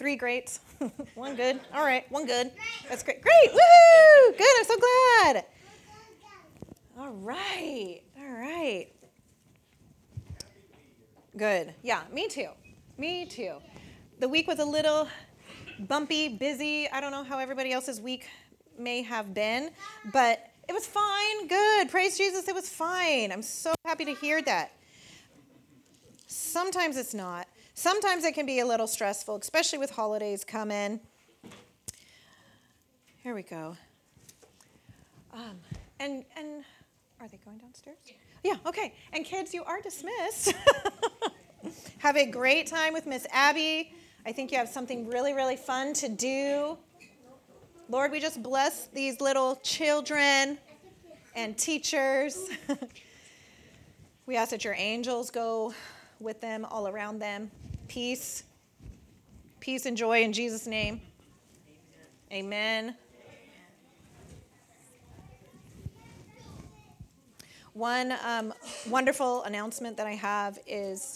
3 greats. 1 good. All right, 1 good. That's great. Great. Woohoo! Good. I'm so glad. All right. All right. Good. Yeah, me too. Me too. The week was a little bumpy, busy. I don't know how everybody else's week may have been, but it was fine. Good. Praise Jesus. It was fine. I'm so happy to hear that. Sometimes it's not. Sometimes it can be a little stressful, especially with holidays coming. Here we go. And are they going downstairs? Yeah, okay. And kids, you are dismissed. Have a great time with Miss Abby. I think you have something really, really fun to do. Lord, we just bless these little children and teachers. We ask that your angels go with them, all around them. Peace. Peace and joy in Jesus' name. Amen. One wonderful announcement that I have is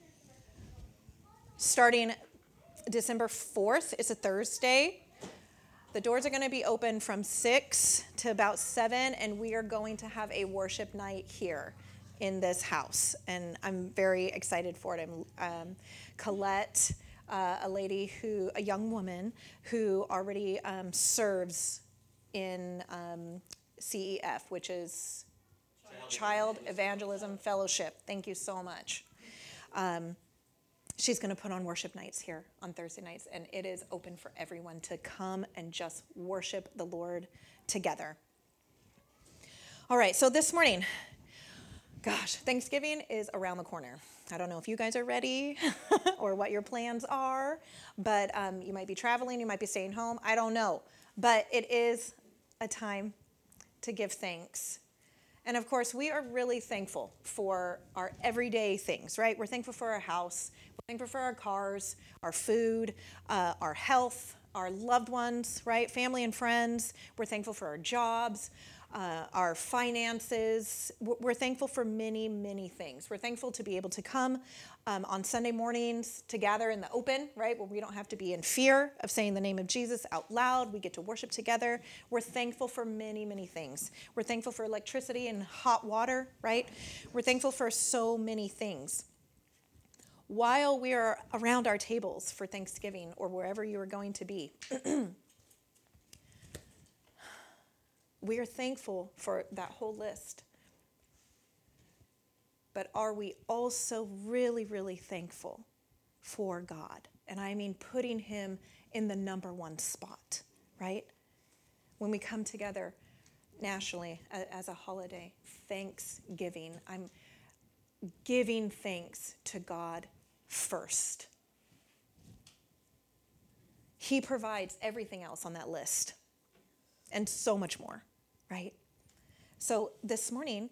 starting December 4th. It's a Thursday. The doors are going to be open from 6 to about 7, and we are going to have a worship night here in this house. And I'm very excited for it. Colette, a young woman who already serves in CEF, which is Child Evangelism Fellowship. Thank you so much. She's going to put on worship nights here on Thursday nights, and it is open for everyone to come and just worship the Lord together. All right, so this morning, gosh, Thanksgiving is around the corner. I don't know if you guys are ready or what your plans are, but you might be traveling, you might be staying home. I don't know, but it is a time to give thanks. And of course, we are really thankful for our everyday things, right? We're thankful for our house. We're thankful for our cars, our food, our health, our loved ones, right? Family and friends. We're thankful for our jobs, our finances. We're thankful for many, many things. We're thankful to be able to come on Sunday mornings to gather in the open, right, where we don't have to be in fear of saying the name of Jesus out loud. We get to worship together. We're thankful for many, many things. We're thankful for electricity and hot water, right? We're thankful for so many things. While we are around our tables for Thanksgiving or wherever you are going to be, we are thankful for that whole list. But are we also really, really thankful for God? And I mean putting him in the number 1 spot, right? When we come together nationally as a holiday, Thanksgiving, I'm giving thanks to God first. He provides everything else on that list and so much more, right? So this morning,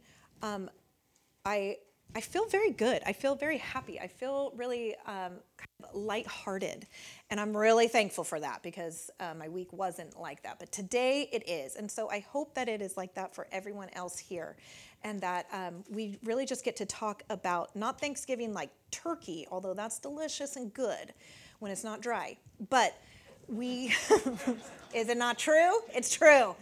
I feel very good. I feel very happy. I feel really kind of lighthearted. And I'm really thankful for that because my week wasn't like that. But today it is. And so I hope that it is like that for everyone else here. And that we really just get to talk about not Thanksgiving like turkey, although that's delicious and good when it's not dry. But we, is it not true? It's true.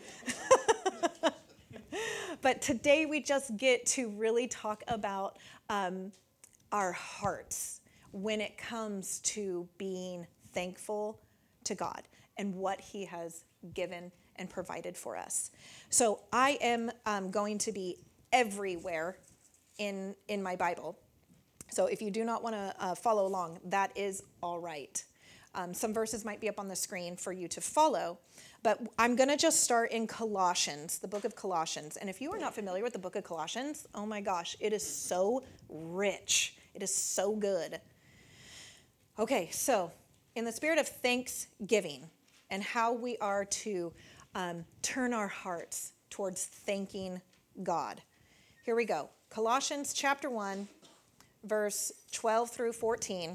But today we just get to really talk about our hearts when it comes to being thankful to God and what he has given and provided for us. So I am going to be everywhere in my Bible. So if you do not want to follow along, that is all right. Some verses might be up on the screen for you to follow. But I'm going to just start in Colossians, the book of Colossians. And if you are not familiar with the book of Colossians, oh my gosh, it is so rich. It is so good. Okay, so in the spirit of thanksgiving and how we are to turn our hearts towards thanking God. Here we go. Colossians chapter 1, verse 12 through 14.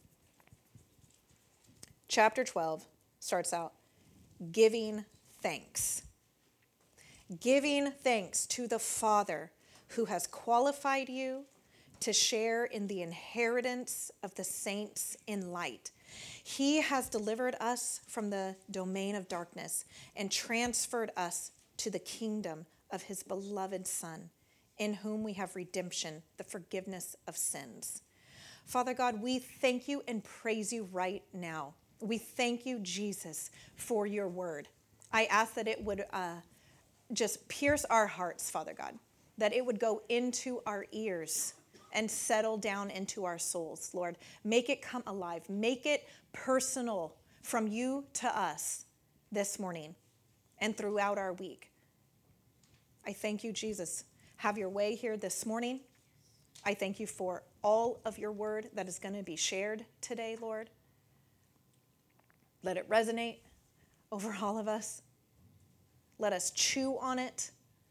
Chapter 12 starts out. Giving thanks. Giving thanks to the Father who has qualified you to share in the inheritance of the saints in light. He has delivered us from the domain of darkness and transferred us to the kingdom of his beloved Son, in whom we have redemption, the forgiveness of sins. Father God, we thank you and praise you right now. We thank you, Jesus, for your word. I ask that it would just pierce our hearts, Father God, that it would go into our ears and settle down into our souls, Lord. Make it come alive. Make it personal from you to us this morning and throughout our week. I thank you, Jesus. Have your way here this morning. I thank you for all of your word that is going to be shared today, Lord. Let it resonate over all of us. Let us chew on it.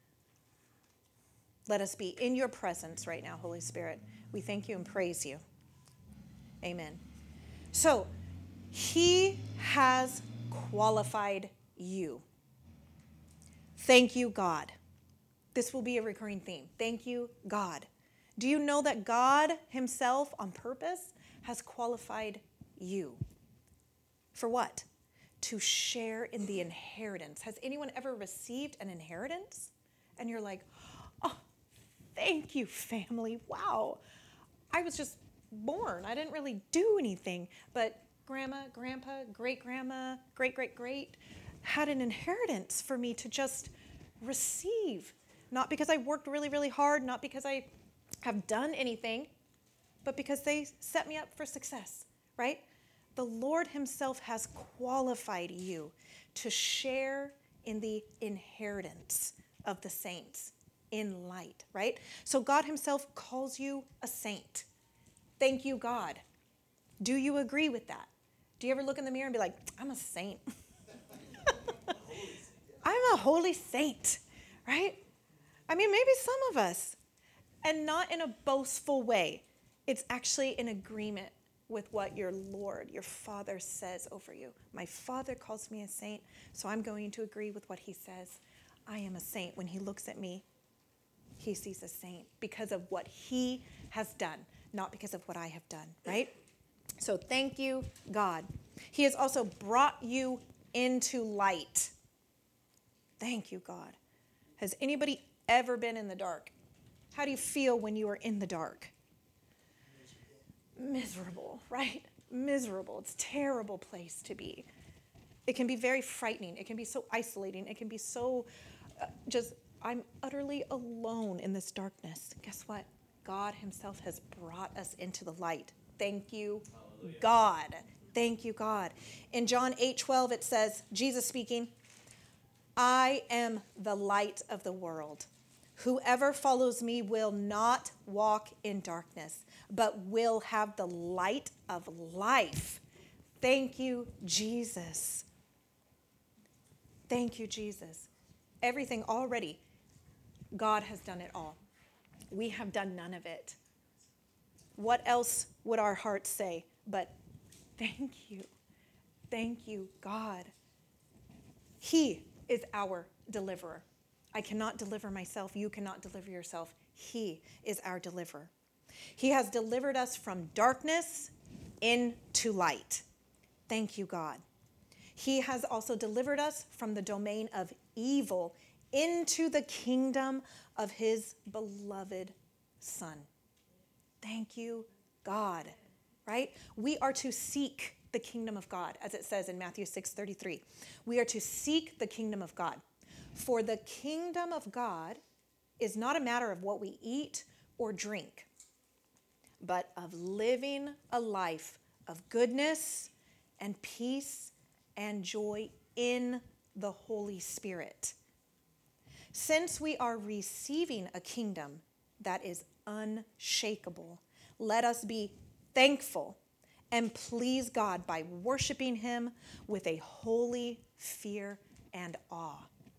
Let us be in your presence right now, Holy Spirit. We thank you and praise you. Amen. So, he has qualified you. Thank you, God. This will be a recurring theme. Thank you, God. Do you know that God himself, on purpose, has qualified you? For what? To share in the inheritance. Has anyone ever received an inheritance? And you're like, oh, thank you, family. Wow. I was just born. I didn't really do anything. But grandma, grandpa, great-grandma, great-great-great had an inheritance for me to just receive. Not because I worked really, really hard, not because I have done anything, but because they set me up for success, right? The Lord himself has qualified you to share in the inheritance of the saints in light, right? So God himself calls you a saint. Thank you, God. Do you agree with that? Do you ever look in the mirror and be like, I'm a saint? I'm a holy saint, right? I mean, maybe some of us, and not in a boastful way. It's actually in agreement with what your Lord, your Father says over you. My Father calls me a saint, so I'm going to agree with what he says. I am a saint. When he looks at me, he sees a saint because of what he has done, not because of what I have done, right? So thank you, God. He has also brought you into light. Thank you, God. Has anybody ever been in the dark? How do you feel when you are in the dark? Miserable, right? Miserable. It's a terrible place to be. It can be very frightening. It can be so isolating. It can be so I'm utterly alone in this darkness. Guess what? God himself has brought us into the light. Thank you, hallelujah, God. Thank you, God. In John 8:12, it says, Jesus speaking, I am the light of the world. Whoever follows me will not walk in darkness, but will have the light of life. Thank you, Jesus. Thank you, Jesus. Everything already, God has done it all. We have done none of it. What else would our hearts say but thank you? Thank you, God. He is our deliverer. I cannot deliver myself. You cannot deliver yourself. He is our deliverer. He has delivered us from darkness into light. Thank you, God. He has also delivered us from the domain of evil into the kingdom of his beloved Son. Thank you, God. Right? We are to seek the kingdom of God, as it says in Matthew 6:33. We are to seek the kingdom of God. For the kingdom of God is not a matter of what we eat or drink, but of living a life of goodness and peace and joy in the Holy Spirit. Since we are receiving a kingdom that is unshakable, let us be thankful and please God by worshiping him with a holy fear and awe.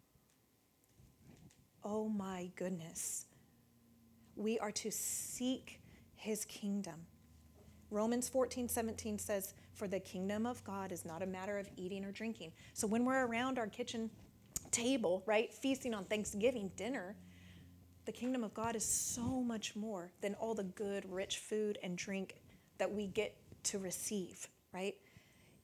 Oh my goodness. We are to seek his kingdom. Romans 14:17 says, for the kingdom of God is not a matter of eating or drinking. So when we're around our kitchen table, right, feasting on Thanksgiving dinner, the kingdom of God is so much more than all the good, rich food and drink that we get to receive, right?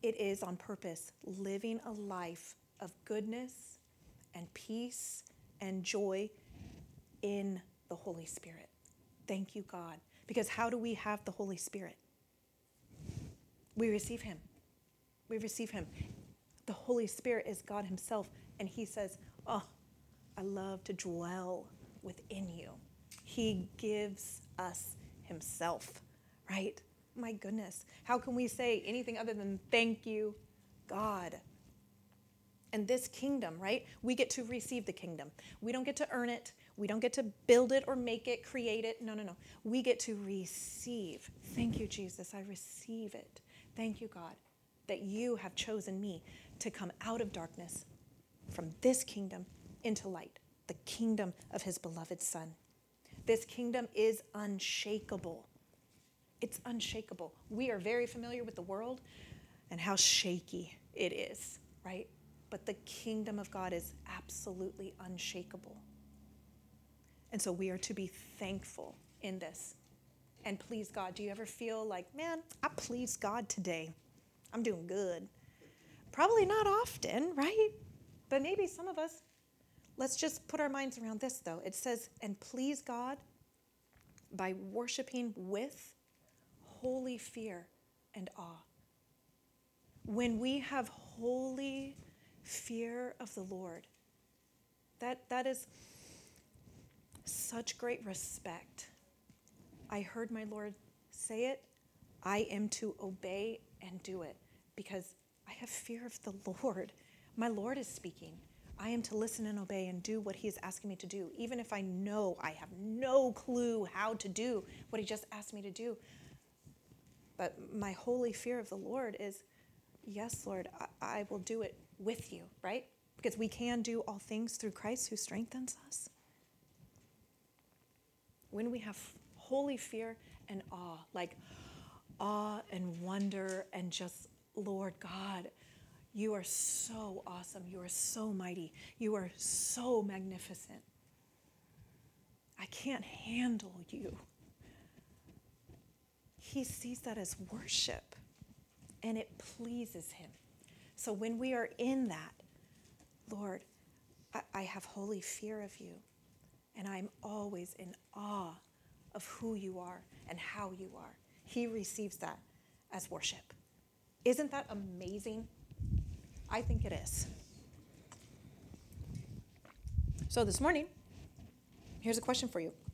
it is on purpose, living a life of goodness and peace and joy in the Holy Spirit. Thank you, God. Because how do we have the Holy Spirit? We receive him. We receive him. The Holy Spirit is God himself. And he says, oh, I love to dwell within you. He gives us himself, right? My goodness. How can we say anything other than thank you, God? And this kingdom, right? We get to receive the kingdom. We don't get to earn it. We don't get to build it or make it, create it. No. We get to receive. Thank you, Jesus. I receive it. Thank you, God, that you have chosen me to come out of darkness from this kingdom into light, the kingdom of his beloved Son. This kingdom is unshakable. It's unshakable. We are very familiar with the world and how shaky it is, right? But the kingdom of God is absolutely unshakable. And so we are to be thankful in this and please God. Do you ever feel like, man, I pleased God today. I'm doing good. Probably not often, right? But maybe some of us, let's just put our minds around this though. It says, and please God by worshiping with holy fear and awe. When we have holy fear of the Lord, that is such great respect. I heard my Lord say it. I am to obey and do it because I have fear of the Lord. My Lord is speaking. I am to listen and obey and do what he is asking me to do, even if I know I have no clue how to do what he just asked me to do. But my holy fear of the Lord is, yes, Lord, I will do it with you, right? Because we can do all things through Christ who strengthens us. When we have holy fear and awe, like awe and wonder and just, Lord God, you are so awesome. You are so mighty. You are so magnificent. I can't handle you. He sees that as worship, and it pleases him. So when we are in that, Lord, I have holy fear of you, and I'm always in awe of who you are and how you are. He receives that as worship. Isn't that amazing? I think it is. So this morning, here's a question for you.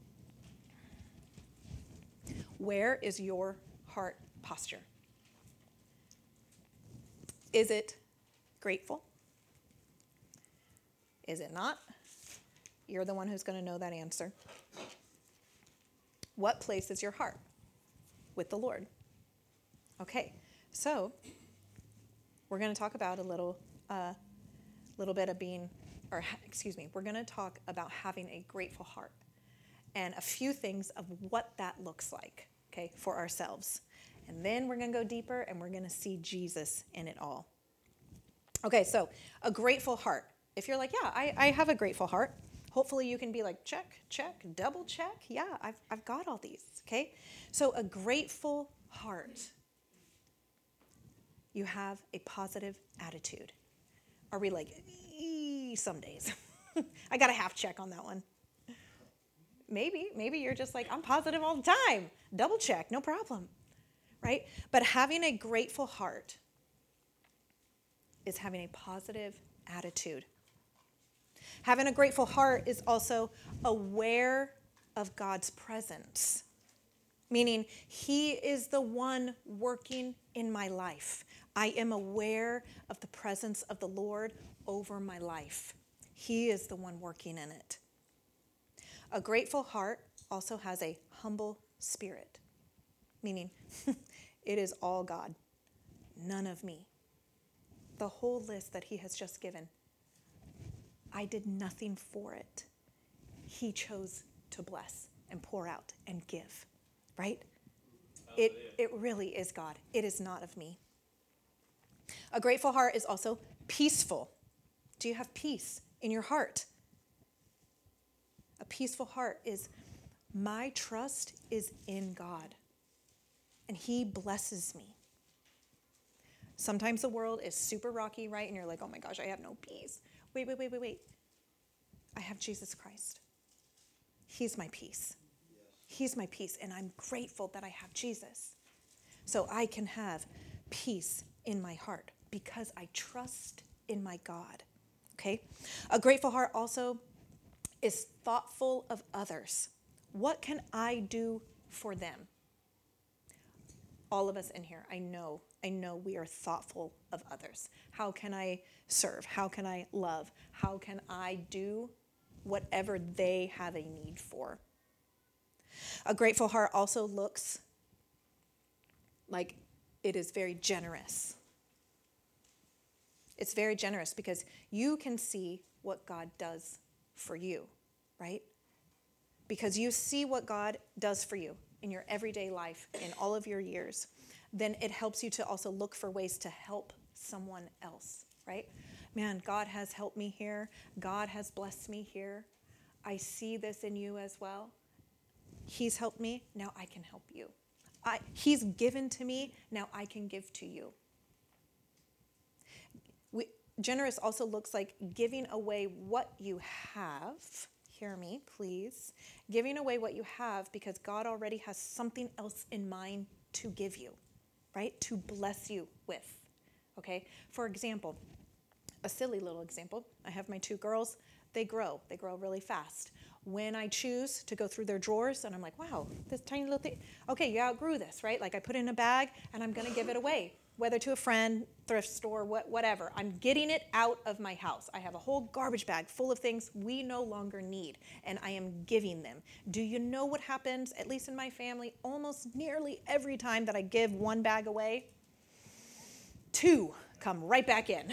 Where is your heart posture? Is it grateful? Is it not? You're the one who's going to know that answer. What place is your heart with the Lord? Okay, so we're going to talk about a little bit of we're going to talk about having a grateful heart and a few things of what that looks like, okay, for ourselves. And then we're going to go deeper and we're going to see Jesus in it all. Okay, so a grateful heart. If you're like, yeah, I have a grateful heart, hopefully you can be like, check, double check. Yeah, I've got all these, okay? So a grateful heart, you have a positive attitude. Are we like, some days? I got a half check on that one. Maybe you're just like, I'm positive all the time. Double check, no problem, right? But having a grateful heart is having a positive attitude. Having a grateful heart is also aware of God's presence, meaning he is the one working in my life. I am aware of the presence of the Lord over my life. He is the one working in it. A grateful heart also has a humble spirit, meaning it is all God, none of me. The whole list that he has just given, I did nothing for it. He chose to bless and pour out and give, right? It really is God. It is not of me. A grateful heart is also peaceful. Do you have peace in your heart? A peaceful heart is, my trust is in God, and he blesses me. Sometimes the world is super rocky, right? And you're like, oh my gosh, I have no peace. Wait. I have Jesus Christ. He's my peace. He's my peace, and I'm grateful that I have Jesus. So I can have peace in my heart because I trust in my God, okay? A grateful heart also is thoughtful of others. What can I do for them? All of us in here, I know we are thoughtful of others. How can I serve? How can I love? How can I do whatever they have a need for? A grateful heart also looks like it is very generous. It's very generous because you can see what God does for you, right? Because you see what God does for you in your everyday life, in all of your years, then it helps you to also look for ways to help someone else, right? Man, God has helped me here. God has blessed me here. I see this in you as well. He's helped me. Now I can help you. He's given to me. Now I can give to you. Generous also looks like giving away what you have. Hear me, please. Giving away what you have because God already has something else in mind to give you, right? To bless you with, okay? For example, a silly little example. I have my 2 girls. They grow really fast. When I choose to go through their drawers and I'm like, wow, this tiny little thing. Okay, you outgrew this, right? Like I put it in a bag and I'm going to give it away, whether to a friend, thrift store, whatever. I'm getting it out of my house. I have a whole garbage bag full of things we no longer need, and I am giving them. Do you know what happens, at least in my family, almost nearly every time that I give 1 bag away? 2 come right back in.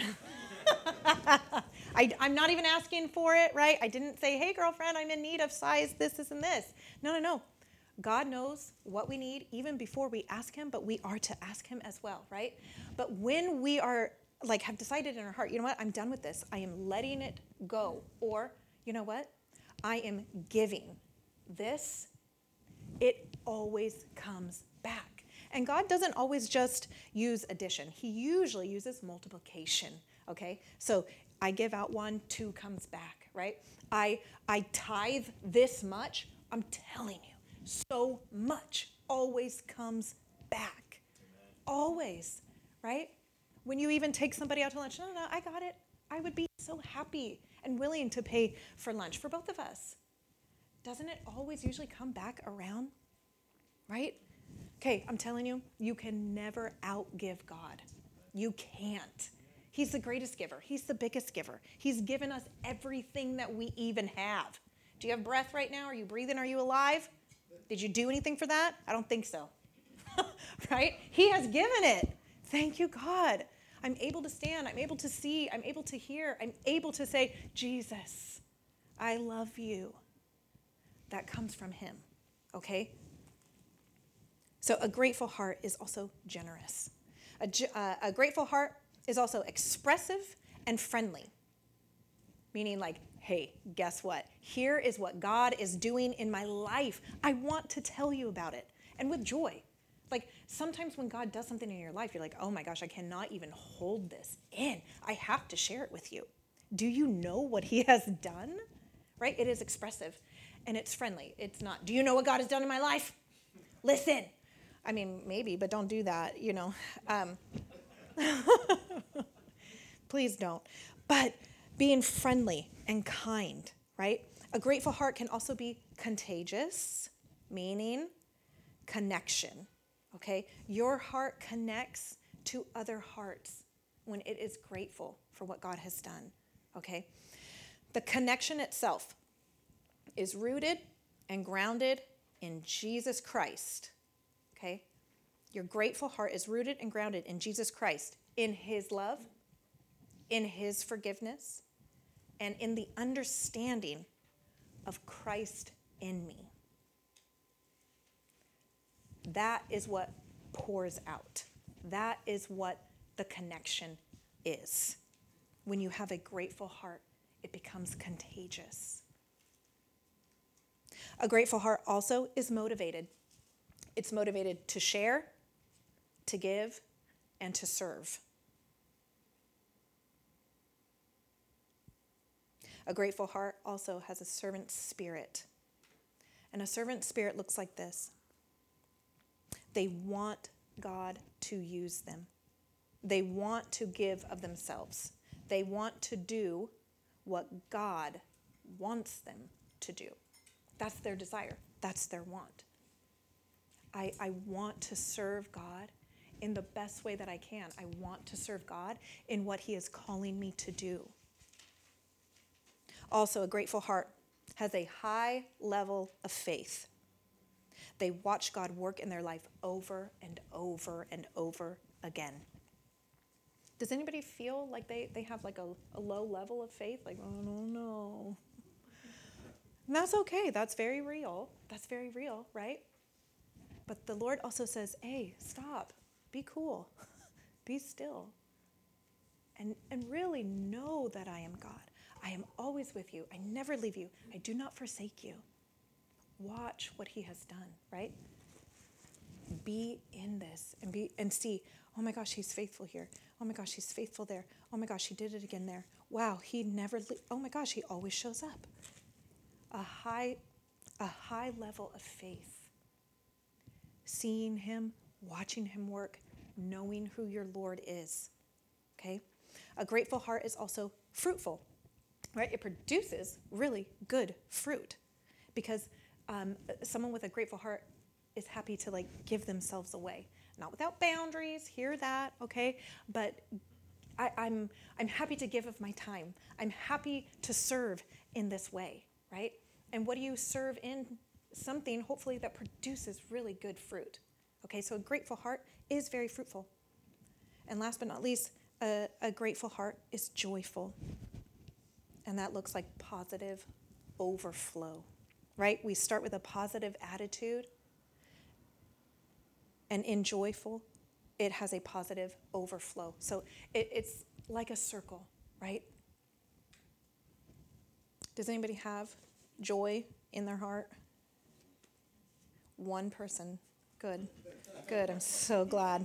I'm not even asking for it, right? I didn't say, hey, girlfriend, I'm in need of size this, and this. No. God knows what we need even before we ask him, but we are to ask him as well, right? But when we are, have decided in our heart, you know what, I'm done with this. I am letting it go. Or, you know what, I am giving this. It always comes back. And God doesn't always just use addition. He usually uses multiplication, okay? So I give out 1, 2 comes back, right? I tithe this much. I'm telling you, so much always comes back. Amen. Always, right? When you even take somebody out to lunch, no, I got it. I would be so happy and willing to pay for lunch for both of us. Doesn't it always usually come back around, right? Okay, I'm telling you, you can never outgive God. You can't. He's the greatest giver. He's the biggest giver. He's given us everything that we even have. Do you have breath right now? Are you breathing? Are you alive? Did you do anything for that? I don't think so. Right? He has given it. Thank you, God. I'm able to stand. I'm able to see. I'm able to hear. I'm able to say, Jesus, I love you. That comes from him. Okay? So a grateful heart is also generous. A grateful heart is also expressive and friendly. Meaning hey, guess what? Here is what God is doing in my life. I want to tell you about it. And with joy. Sometimes when God does something in your life, you're like, oh my gosh, I cannot even hold this in. I have to share it with you. Do you know what he has done? Right? It is expressive and it's friendly. It's not, do you know what God has done in my life? Listen. I mean, maybe, but don't do that, Please don't. But being friendly and kind, right? A grateful heart can also be contagious, meaning connection, okay? Your heart connects to other hearts when it is grateful for what God has done, okay? The connection itself is rooted and grounded in Jesus Christ, okay? Your grateful heart is rooted and grounded in Jesus Christ, in his love, in his forgiveness, and in the understanding of Christ in me. That is what pours out. That is what the connection is. When you have a grateful heart, it becomes contagious. A grateful heart also is motivated. It's motivated to share, to give, and to serve. A grateful heart also has a servant spirit. And a servant spirit looks like this. They want God to use them. They want to give of themselves. They want to do what God wants them to do. That's their desire. That's their want. I want to serve God in the best way that I can. I want to serve God in what he is calling me to do. Also, a grateful heart has a high level of faith. They watch God work in their life over and over and over again. Does anybody feel like they have like a low level of faith? Like, oh, no. And that's okay. That's very real. That's very real, right? But the Lord also says, hey, stop. Be cool. Be still. And really know that I am God. I am always with you. I never leave you. I do not forsake you. Watch what he has done, right? Be in this and see, oh my gosh, he's faithful here. Oh my gosh, he's faithful there. Oh my gosh, he did it again there. Wow, oh my gosh, he always shows up. A high level of faith. Seeing him, watching him work, knowing who your Lord is. Okay? A grateful heart is also fruitful, right? It produces really good fruit because someone with a grateful heart is happy to give themselves away. Not without boundaries, hear that, okay? But I'm happy to give of my time. I'm happy to serve in this way, right? And what do you serve in? Something, hopefully, that produces really good fruit. Okay, so a grateful heart is very fruitful. And last but not least, a grateful heart is joyful. And that looks like positive overflow, right? We start with a positive attitude. And in joyful, it has a positive overflow. So it's like a circle, right? Does anybody have joy in their heart? One person. Good. Good. I'm so glad.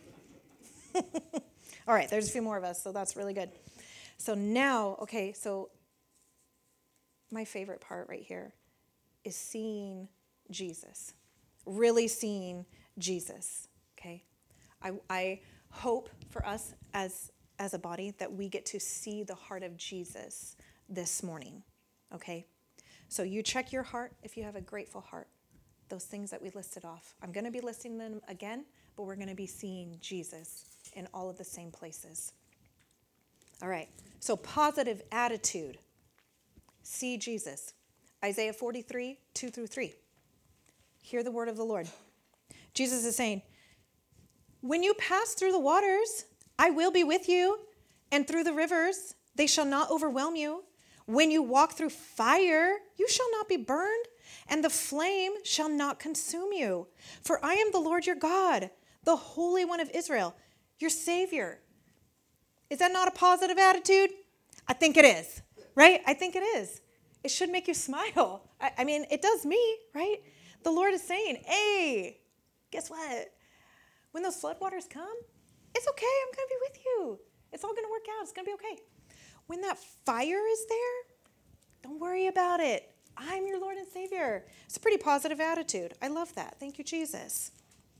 All right, there's a few more of us, so that's really good. So now, okay, so my favorite part right here is seeing Jesus. Really seeing Jesus, okay? I hope for us as a body that we get to see the heart of Jesus this morning, okay? So you check your heart if you have a grateful heart. Those things that we listed off. I'm going to be listing them again, but we're going to be seeing Jesus in all of the same places. All right, so positive attitude. See Jesus. Isaiah 43, 2-3. Hear the word of the Lord. Jesus is saying, when you pass through the waters, I will be with you, and through the rivers, they shall not overwhelm you. When you walk through fire, you shall not be burned, and the flame shall not consume you. For I am the Lord your God, the Holy One of Israel, your Savior. Is that not a positive attitude? I think it is, right? I think it is. It should make you smile. I mean, it does me, right? The Lord is saying, hey, guess what? When those floodwaters come, it's okay. I'm going to be with you. It's all going to work out. It's going to be okay. When that fire is there, don't worry about it. I'm your Lord and Savior. It's a pretty positive attitude. I love that. Thank you, Jesus.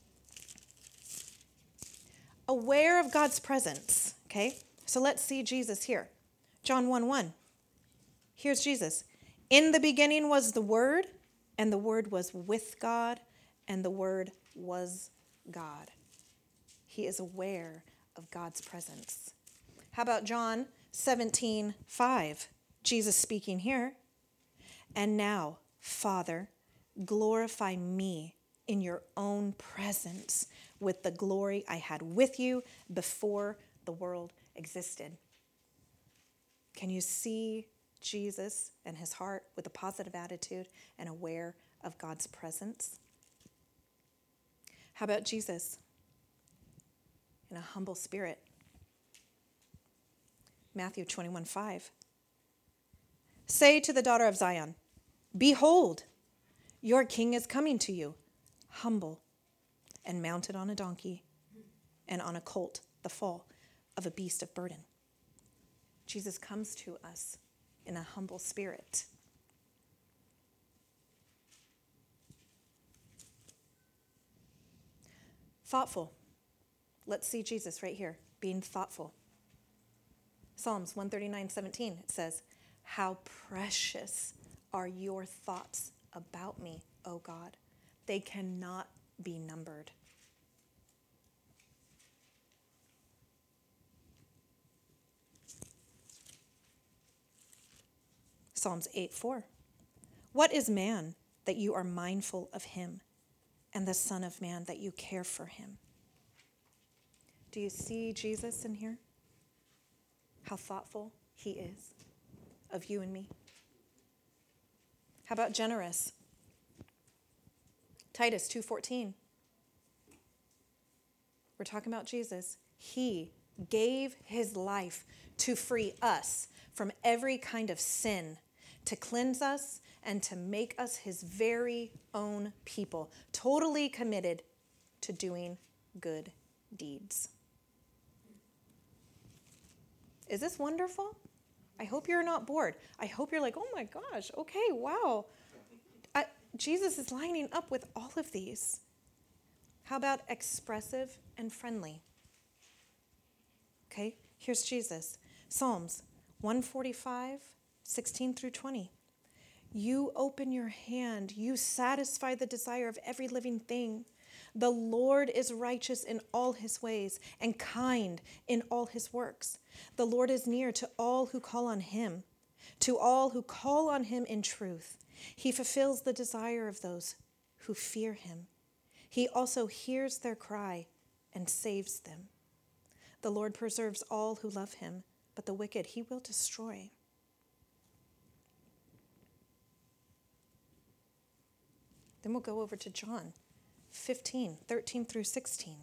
Aware of God's presence, okay? So let's see Jesus here. John 1:1. Here's Jesus. In the beginning was the Word, and the Word was with God, and the Word was God. He is aware of God's presence. How about John 17:5? Jesus speaking here. And now, Father, glorify me in your own presence with the glory I had with you before the world existed. Can you see Jesus and his heart with a positive attitude and aware of God's presence? How about Jesus in a humble spirit? Matthew 21:5. Say to the daughter of Zion, behold, your king is coming to you, humble and mounted on a donkey and on a colt, the foal of a beast of burden. Jesus comes to us in a humble spirit. Thoughtful. Let's see Jesus right here, being thoughtful. Psalms 139:17, it says, "How precious are your thoughts about me, O God. They cannot be numbered." Psalms 8:4, "What is man that you are mindful of him, and the Son of Man that you care for him?" Do you see Jesus in here? How thoughtful he is of you and me. How about generous? Titus 2:14. We're talking about Jesus. He gave his life to free us from every kind of sin, to cleanse us and to make us his very own people, totally committed to doing good deeds. Is this wonderful? I hope you're not bored. I hope you're like, oh my gosh, okay, wow. Jesus is lining up with all of these. How about expressive and friendly? Okay, here's Jesus. Psalms 145:16-20. "You open your hand, you satisfy the desire of every living thing. The Lord is righteous in all his ways and kind in all his works. The Lord is near to all who call on him, to all who call on him in truth. He fulfills the desire of those who fear him. He also hears their cry and saves them. The Lord preserves all who love him, but the wicked he will destroy." Then we'll go over to John 15:13-16.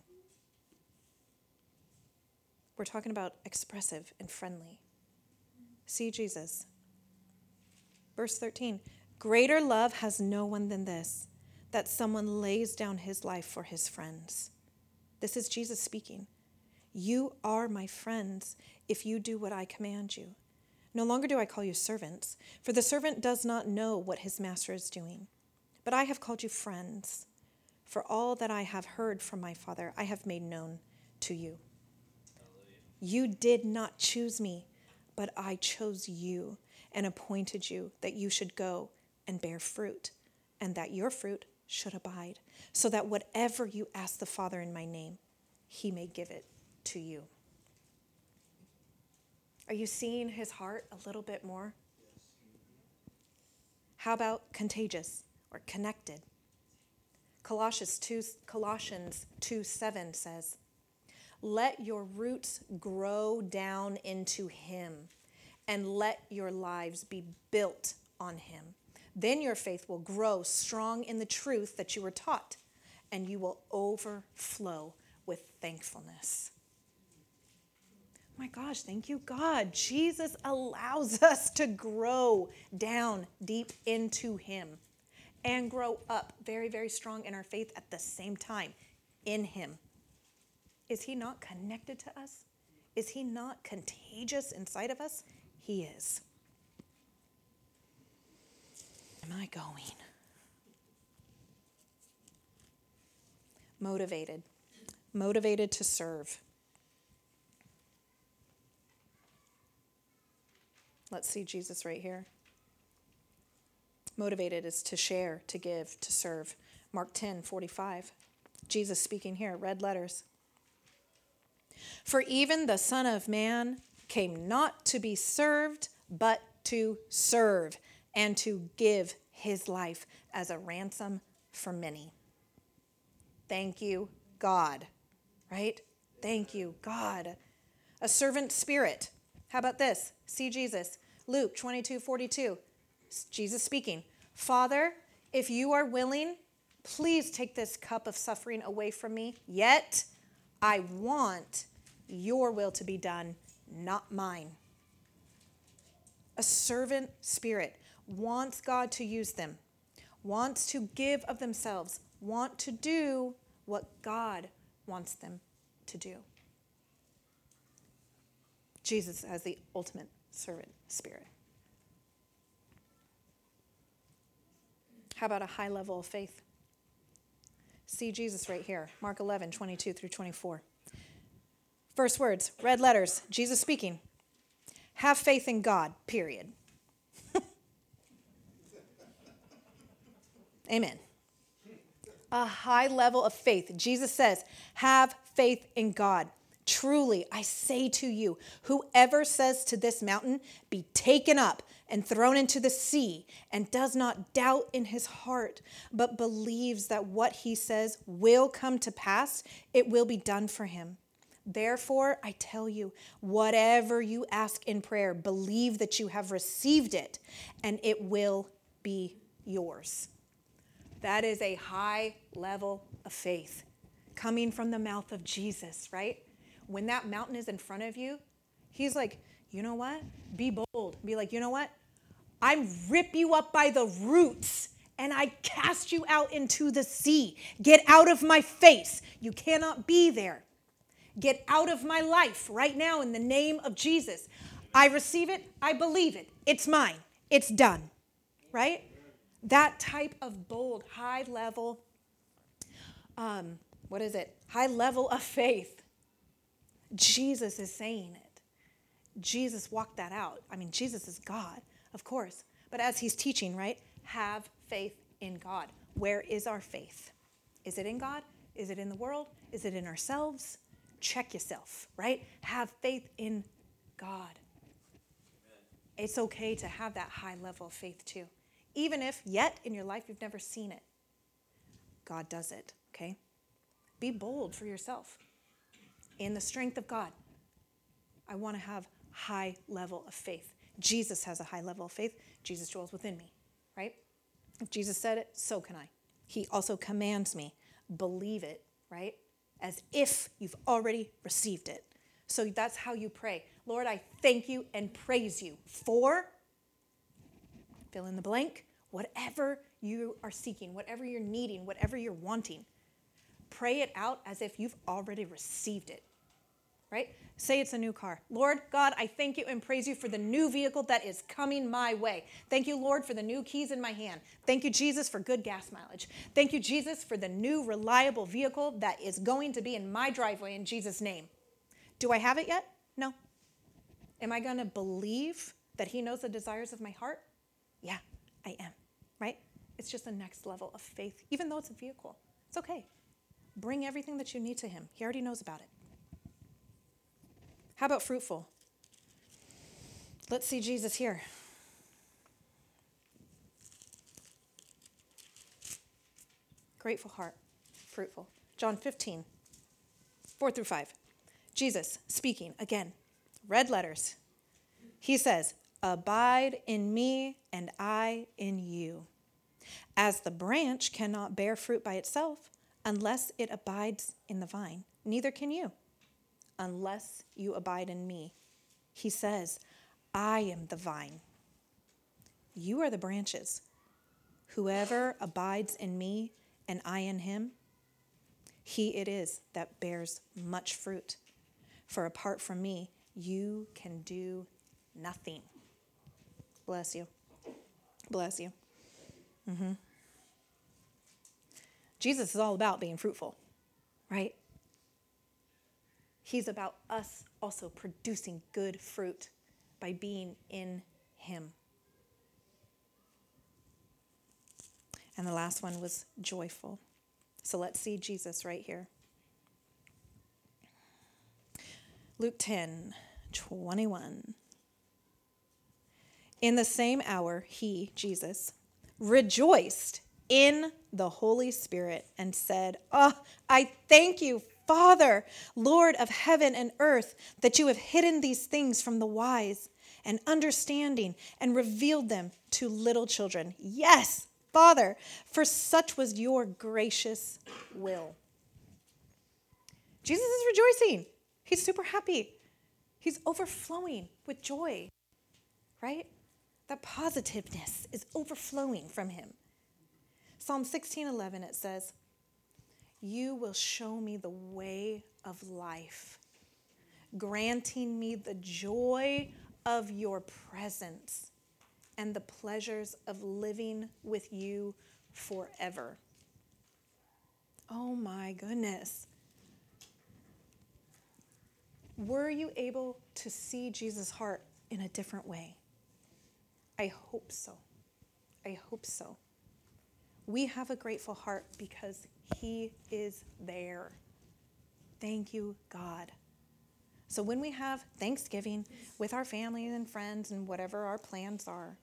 We're talking about expressive and friendly. See Jesus. Verse 13, "Greater love has no one than this, that someone lays down his life for his friends." This is Jesus speaking. "You are my friends if you do what I command you. No longer do I call you servants, for the servant does not know what his master is doing. But I have called you friends, for all that I have heard from my Father I have made known to you. You did not choose me, but I chose you and appointed you that you should go and bear fruit, and that your fruit should abide, so that whatever you ask the Father in my name, he may give it to you." Are you seeing his heart a little bit more? How about contagious or connected? Colossians 2:7 says, "Let your roots grow down into him, and let your lives be built on him. Then your faith will grow strong in the truth that you were taught, and you will overflow with thankfulness." My gosh, thank you, God. Jesus allows us to grow down deep into him and grow up very, very strong in our faith at the same time in him. Is he not connected to us? Is he not contagious inside of us? He is. Am I going? Motivated. Motivated to serve. Let's see Jesus right here. Motivated is to share, to give, to serve. Mark 10:45. Jesus speaking here, red letters. "For even the Son of Man came not to be served, but to serve, and to give his life as a ransom for many." Thank you, God. Right? Thank you, God. A servant spirit. How about this? See Jesus. Luke 22:42. Jesus speaking. "Father, if you are willing, please take this cup of suffering away from me. Yet I want your will to be done, not mine." A servant spirit wants God to use them, wants to give of themselves, want to do what God wants them to do. Jesus as the ultimate servant spirit. How about a high level of faith? See Jesus right here, Mark 11, 22 through 24. First words, red letters, Jesus speaking. Have faith in God, period. Amen. A high level of faith. Jesus says, have faith in God. Truly, I say to you, whoever says to this mountain, be taken up and thrown into the sea, and does not doubt in his heart, but believes that what he says will come to pass, it will be done for him. Therefore, I tell you, whatever you ask in prayer, believe that you have received it, and it will be yours. That is a high level of faith coming from the mouth of Jesus, right? When that mountain is in front of you, he's like, you know what? Be bold. Be like, you know what? I rip you up by the roots and I cast you out into the sea. Get out of my face. You cannot be there. Get out of my life right now in the name of Jesus. I receive it. I believe it. It's mine. It's done. Right? That type of bold, high level, high level of faith. Jesus is saying it. Jesus walked that out. I mean, Jesus is God, of course. But as he's teaching, right? Have faith in God. Where is our faith? Is it in God? Is it in the world? Is it in ourselves? Check yourself, right? Have faith in God. Amen. It's okay to have that high level of faith too. Even if yet in your life you've never seen it. God does it, okay? Be bold for yourself. In the strength of God, I want to have high level of faith. Jesus has a high level of faith. Jesus dwells within me, right? If Jesus said it, so can I. He also commands me, believe it, right? As if you've already received it. So that's how you pray. Lord, I thank you and praise you for, fill in the blank, whatever you are seeking, whatever you're needing, whatever you're wanting. Pray it out as if you've already received it, right? Say it's a new car. Lord God, I thank you and praise you for the new vehicle that is coming my way. Thank you, Lord, for the new keys in my hand. Thank you, Jesus, for good gas mileage. Thank you, Jesus, for the new reliable vehicle that is going to be in my driveway in Jesus' name. Do I have it yet? No. Am I going to believe that he knows the desires of my heart? Yeah, I am, right? It's just the next level of faith, even though it's a vehicle. It's okay. Bring everything that you need to him. He already knows about it. How about fruitful? Let's see Jesus here. Grateful heart, fruitful. John 15, 4 through 5. Jesus speaking again, red letters. He says, abide in me and I in you. As the branch cannot bear fruit by itself unless it abides in the vine, neither can you unless you abide in me. He says, I am the vine. You are the branches. Whoever abides in me and I in him, he it is that bears much fruit. For apart from me, you can do nothing. Bless you. Bless you. Mm-hmm. Jesus is all about being fruitful, right? He's about us also producing good fruit by being in him. And the last one was joyful. So let's see Jesus right here. Luke 10, 21. In the same hour, he, Jesus, rejoiced in the Holy Spirit and said, I thank you, Father, Lord of heaven and earth, that you have hidden these things from the wise and understanding and revealed them to little children. Yes, Father, for such was your gracious will. Jesus is rejoicing. He's super happy. He's overflowing with joy, right? That positiveness is overflowing from him. Psalm 16:11, it says, you will show me the way of life, granting me the joy of your presence and the pleasures of living with you forever. Oh my goodness. Were you able to see Jesus' heart in a different way? I hope so. I hope so. We have a grateful heart because he is there. Thank you, God. So when we have Thanksgiving with our family and friends and whatever our plans are,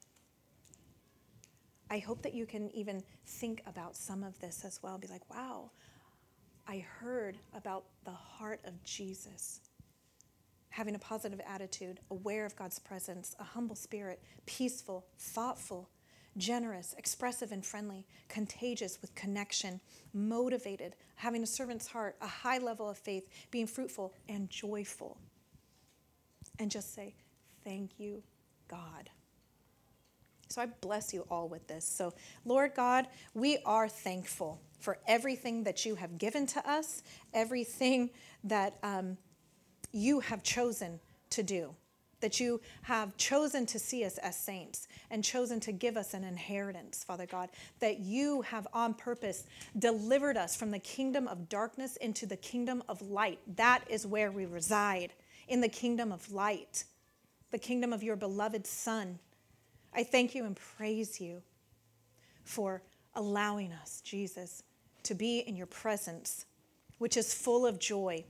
I hope that you can even think about some of this as well. Be like, wow, I heard about the heart of Jesus. Having a positive attitude, aware of God's presence, a humble spirit, peaceful, thoughtful, generous, expressive and friendly, contagious with connection, motivated, having a servant's heart, a high level of faith, being fruitful and joyful. And just say, thank you, God. So I bless you all with this. So, Lord God, we are thankful for everything that you have given to us, everything that you have chosen to do, that you have chosen to see us as saints and chosen to give us an inheritance, Father God, that you have on purpose delivered us from the kingdom of darkness into the kingdom of light. That is where we reside, in the kingdom of light, the kingdom of your beloved Son. I thank you and praise you for allowing us, Jesus, to be in your presence, which is full of joy.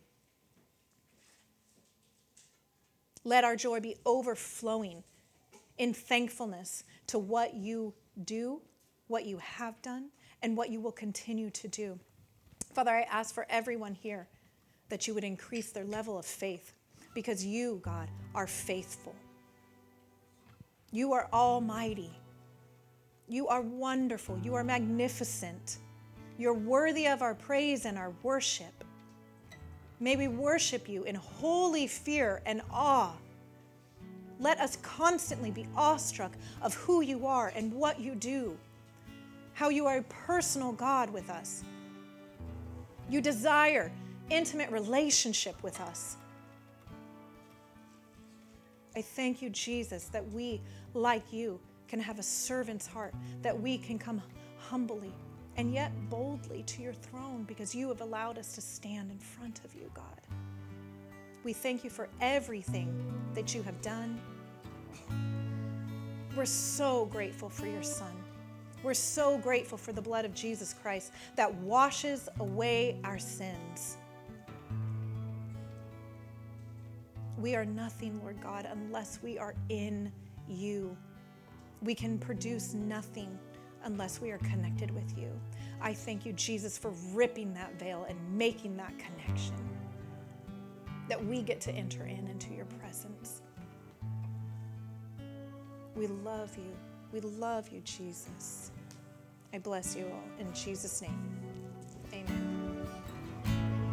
Let our joy be overflowing in thankfulness to what you do, what you have done, and what you will continue to do. Father, I ask for everyone here that you would increase their level of faith, because you, God, are faithful. You are almighty. You are wonderful. You are magnificent. You're worthy of our praise and our worship. May we worship you in holy fear and awe. Let us constantly be awestruck of who you are and what you do, how you are a personal God with us. You desire intimate relationship with us. I thank you, Jesus, that we, like you, can have a servant's heart, that we can come humbly and yet boldly to your throne because you have allowed us to stand in front of you, God. We thank you for everything that you have done. We're so grateful for your Son. We're so grateful for the blood of Jesus Christ that washes away our sins. We are nothing, Lord God, unless we are in you. We can produce nothing unless we are connected with you. I thank you, Jesus, for ripping that veil and making that connection, that we get to enter into your presence. We love you. We love you, Jesus. I bless you all in Jesus' name. Amen.